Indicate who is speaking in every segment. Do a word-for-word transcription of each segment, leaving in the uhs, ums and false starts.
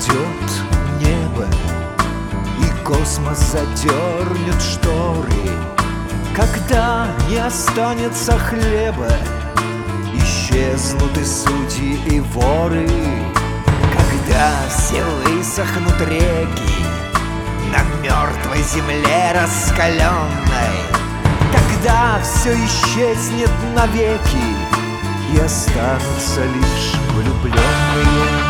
Speaker 1: упадет небо, и космос задернет шторы, когда не останется хлеба, исчезнут и судьи, и воры. Когда все высохнут реки на мертвой земле раскаленной, когда все исчезнет навеки, и останутся лишь влюбленные.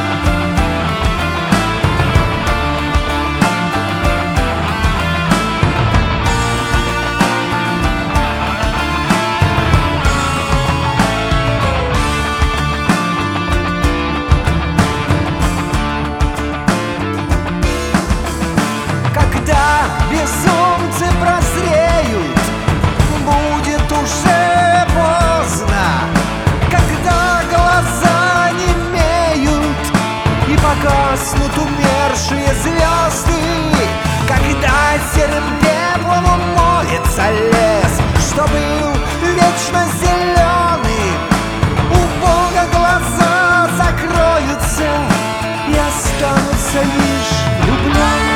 Speaker 1: Когда безумцы прозреют, будет уже поздно. Когда глаза немеют и погаснут умершие звезды, когда серым пеплом умоется лес, что был вечно зеленый, у Бога глаза закроются, и останутся лишь влюбленные.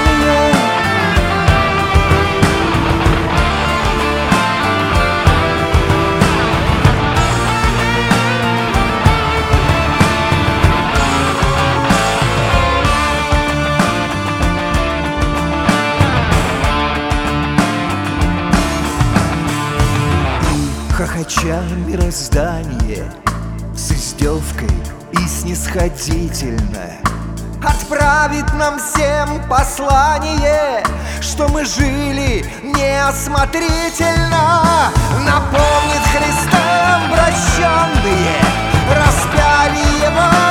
Speaker 1: Хохоча мироздание с издевкой и снисходительно отправит нам всем послание, что мы жили неосмотрительно. Напомнит Христа обращенные, распяли Его